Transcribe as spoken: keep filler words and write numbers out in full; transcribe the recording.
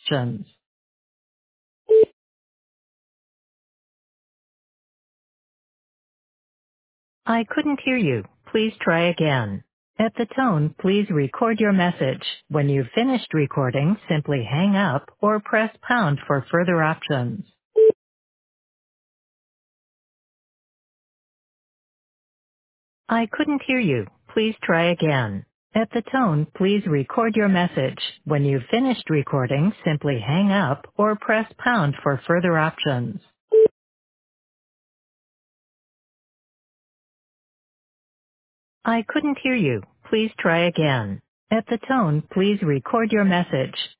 options. I couldn't hear you. Please try again. At the tone, please record your message. When you've finished recording, simply hang up or press pound for further options. I couldn't hear you. Please try again. At the tone, please record your message. When you've finished recording, simply hang up or press pound for further options. I couldn't hear you. Please try again. At the tone, please record your message.